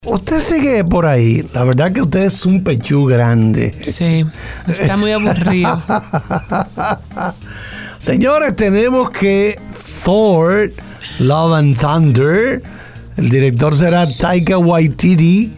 Usted sigue por ahí. La verdad que usted es un pechú grande. Sí, está muy aburrido. Señores, tenemos que Thor, Love and Thunder. El director será Taika Waititi.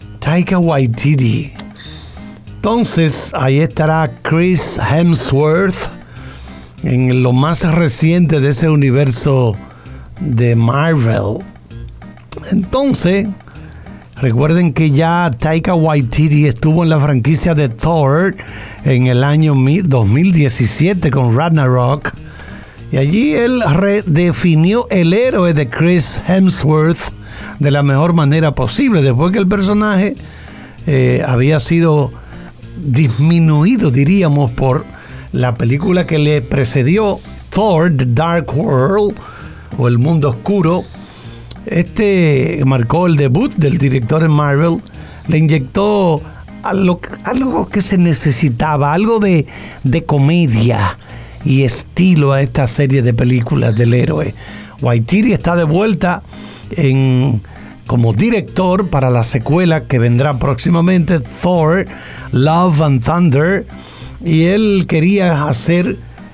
Entonces, ahí estará Chris Hemsworth en lo más reciente de ese universo de Marvel. Entonces, recuerden que ya Taika Waititi estuvo en la franquicia de Thor en el año 2017 con Ragnarok. Y allí él redefinió el héroe de Chris Hemsworth de la mejor manera posible. Después que el personaje había sido disminuido, diríamos, por la película que le precedió, Thor, The Dark World, o El Mundo Oscuro. Este marcó el debut del director en Marvel, le inyectó algo que se necesitaba, algo de comedia y estilo a esta serie de películas del héroe. Waititi está de vuelta como director para la secuela que vendrá próximamente, Thor, Love and Thunder, y él quería hacer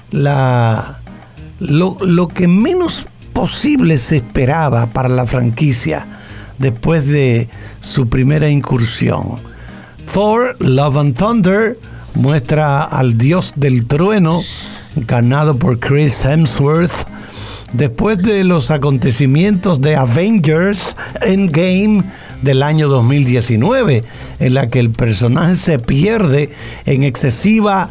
lo que menos posible se esperaba para la franquicia después de su primera incursión. Thor, Love and Thunder muestra al dios del trueno encarnado por Chris Hemsworth después de los acontecimientos de Avengers Endgame del año 2019, en la que el personaje se pierde en excesiva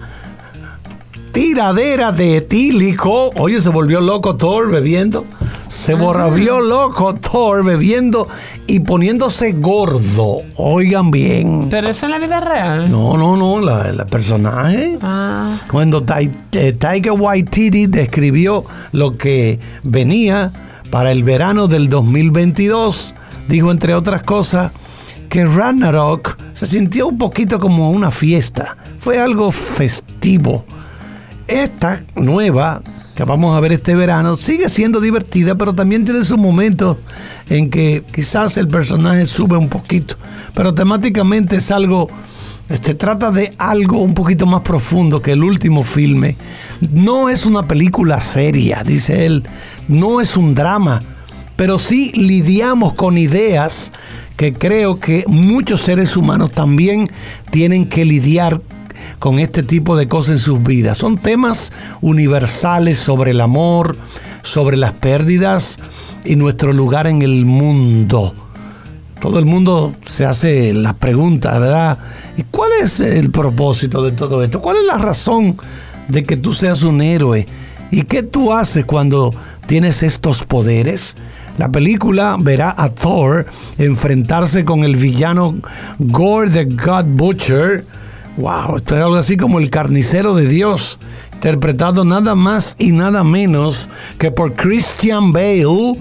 tiradera de etílico. Oye, se volvió loco Thor bebiendo. Se volvió loco Thor bebiendo y poniéndose gordo. Oigan bien. ¿Pero eso en la vida real? No, la personaje. Cuando Taika Waititi describió lo que venía para el verano del 2022, dijo, entre otras cosas, que Ragnarok se sintió un poquito como una fiesta. Fue algo festivo. Esta nueva que vamos a ver este verano sigue siendo divertida, pero también tiene sus momentos en que quizás el personaje sube un poquito, pero temáticamente es algo, se trata de algo un poquito más profundo que el último filme. No es una película seria, dice él, no es un drama, pero sí lidiamos con ideas que creo que muchos seres humanos también tienen que lidiar con este tipo de cosas en sus vidas. Son temas universales sobre el amor, sobre las pérdidas y nuestro lugar en el mundo. Todo el mundo se hace las preguntas, ¿verdad? ¿Y cuál es el propósito de todo esto? ¿Cuál es la razón de que tú seas un héroe? ¿Y qué tú haces cuando tienes estos poderes? La película verá a Thor enfrentarse con el villano Gore the God Butcher. Wow, esto es algo así como el carnicero de Dios, interpretado nada más y nada menos que por Christian Bale,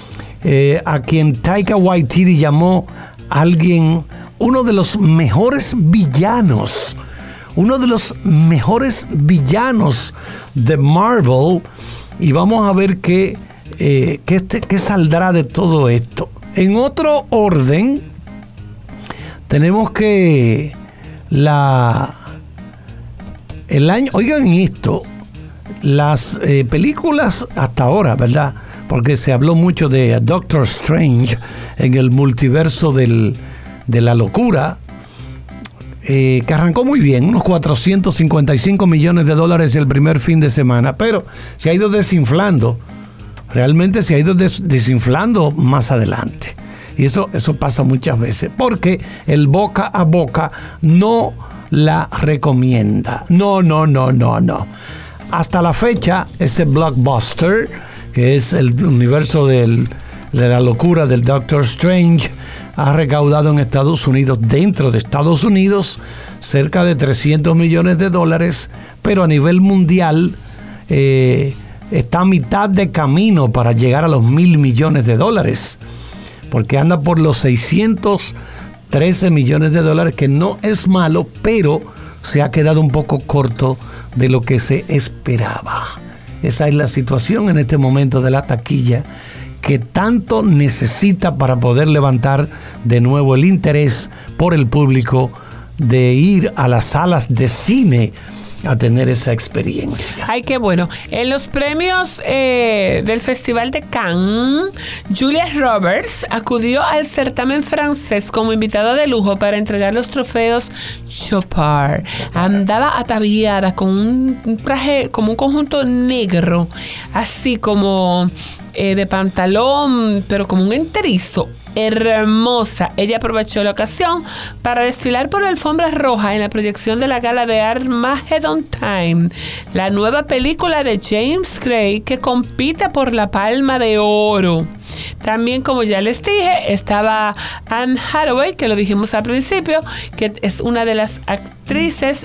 a quien Taika Waititi llamó uno de los mejores villanos de Marvel, y vamos a ver qué saldrá de todo esto. En otro orden, tenemos que oigan esto, las películas hasta ahora, ¿verdad? Porque se habló mucho de Doctor Strange en el multiverso de la locura, que arrancó muy bien, unos $455 millones el primer fin de semana, pero se ha ido desinflando, realmente se ha ido desinflando más adelante. Y eso pasa muchas veces, porque el boca a boca no la recomienda. No. Hasta la fecha, ese blockbuster, que es el universo de la locura del Doctor Strange, ha recaudado en Estados Unidos, dentro de Estados Unidos, cerca de $300 millones, pero a nivel mundial está a mitad de camino para llegar a los $1,000 millones. Porque anda por los $613 millones, que no es malo, pero se ha quedado un poco corto de lo que se esperaba. Esa es la situación en este momento de la taquilla, que tanto necesita para poder levantar de nuevo el interés por el público de ir a las salas de cine a tener esa experiencia. Ay, qué bueno. En los premios del Festival de Cannes, Julia Roberts acudió al certamen francés como invitada de lujo para entregar los trofeos Chopard. Andaba ataviada con un traje, como un conjunto negro, así como de pantalón, pero como un enterizo. Hermosa. Ella aprovechó la ocasión para desfilar por la alfombra roja en la proyección de la gala de Armageddon Time, la nueva película de James Gray que compite por la Palma de Oro. También, como ya les dije, estaba Anne Hathaway, que lo dijimos al principio, que es una de las actrices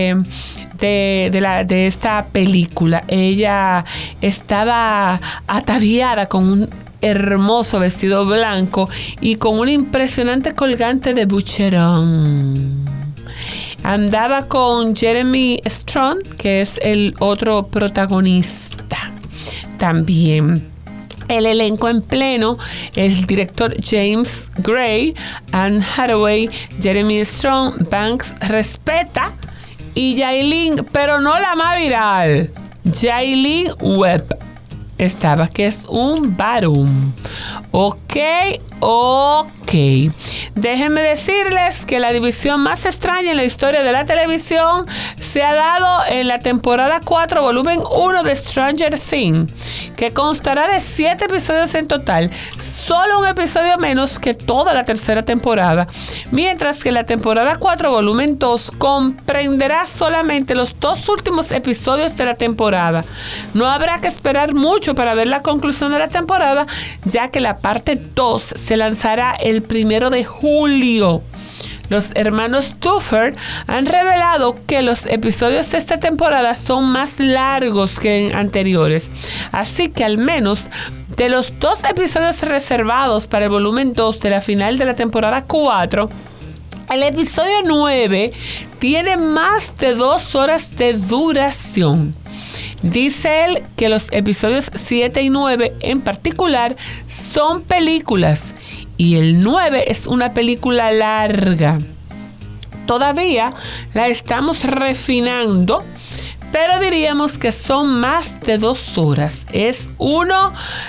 de esta película. Ella estaba ataviada con un hermoso vestido blanco y con un impresionante colgante de Boucheron. Andaba con Jeremy Strong, que es el otro protagonista. También el elenco en pleno, el director James Gray, Anne Hathaway, Jeremy Strong, Banks Respeta y Yailin, pero no la más viral, Yailin Webb estaba, que es un varón. Ok. Déjenme decirles que la división más extraña en la historia de la televisión se ha dado en la temporada 4, volumen 1 de Stranger Things, que constará de 7 episodios en total, solo un episodio menos que toda la tercera temporada, mientras que la temporada 4, volumen 2, comprenderá solamente los 2 últimos episodios de la temporada. No habrá que esperar mucho para ver la conclusión de la temporada, ya que la parte 2 se lanzará el 1 de julio. Los hermanos Duffer han revelado que los episodios de esta temporada son más largos que en anteriores, así que al menos de los 2 episodios reservados para el volumen 2 de la final de la temporada 4, el episodio 9 tiene más de 2 horas de duración. Dice él que los episodios 7 y 9 en particular son películas y el 9 es una película larga. Todavía la estamos refinando, pero diríamos que son más de 2 horas. Es uno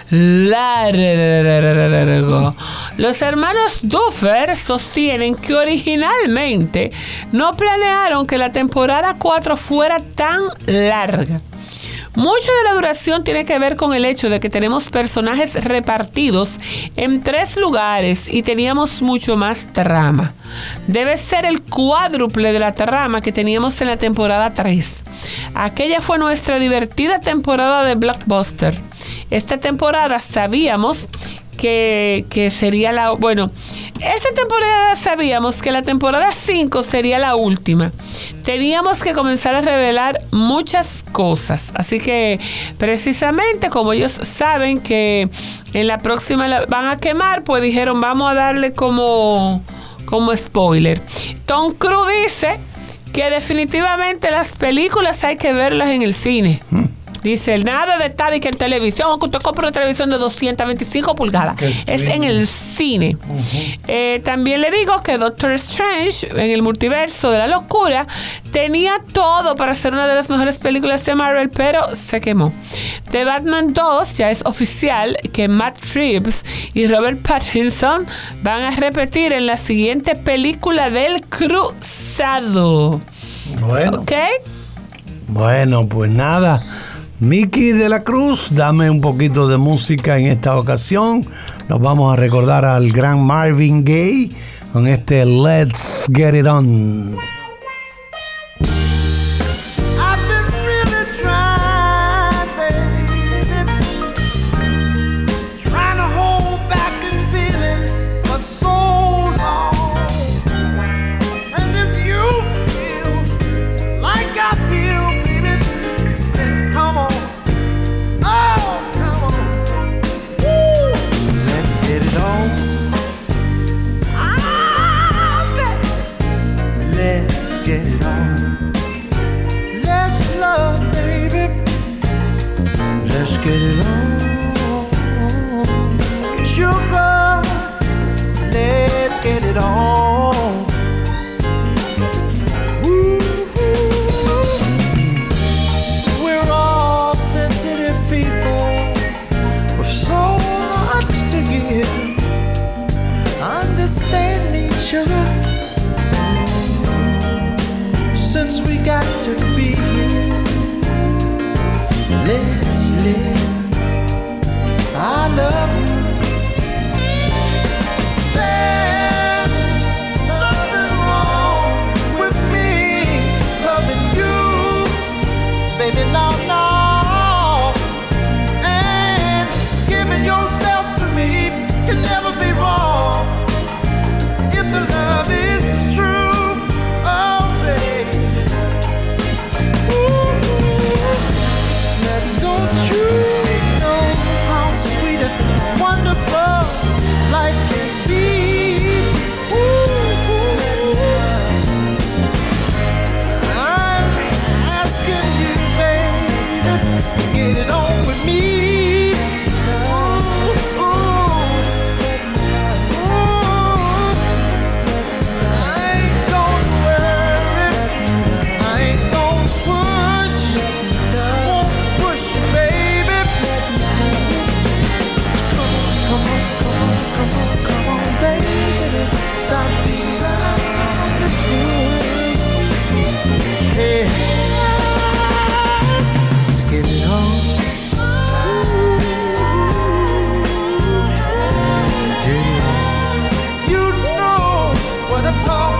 largo. Los hermanos Duffer sostienen que originalmente no planearon que la temporada 4 fuera tan larga. Mucho de la duración tiene que ver con el hecho de que tenemos personajes repartidos en 3 lugares y teníamos mucho más trama. Debe ser el cuádruple de la trama que teníamos en la temporada 3. Aquella fue nuestra divertida temporada de Blockbuster. Esta temporada sabíamos que sería la... Bueno, esta temporada sabíamos que la temporada 5 sería la última. Teníamos que comenzar a revelar muchas cosas. Así que, precisamente, como ellos saben que en la próxima la van a quemar, pues dijeron, vamos a darle como spoiler. Tom Cruise dice que definitivamente las películas hay que verlas en el cine. Dice, nada de estar que en televisión, que usted compra una televisión de 225 pulgadas. Es en el cine. También le digo que Doctor Strange, en el multiverso de la locura, tenía todo para ser una de las mejores películas de Marvel, pero se quemó. The Batman 2 ya es oficial que Matt Reeves y Robert Pattinson van a repetir en la siguiente película del Cruzado. Bueno. ¿Ok? Bueno, pues nada. Mickey de la Cruz, dame un poquito de música en esta ocasión. Nos vamos a recordar al gran Marvin Gaye con este Let's Get It On. Get it on. understand me, sugar. Since we got to be here, Leslie, I love you. There's nothing wrong with me loving you, baby, no, no. And giving yourself to me can never be wrong if the love is true. Oh, baby. Ooh, now don't you know how sweet and wonderful life can be? Ooh, I'm asking you, baby, to get it on with me. Ooh, I ain't gonna worry, I ain't gonna push, won't push you, baby. Come on, baby, stop being the push. Hey, let's get it on. Get it on. You know what I'm talking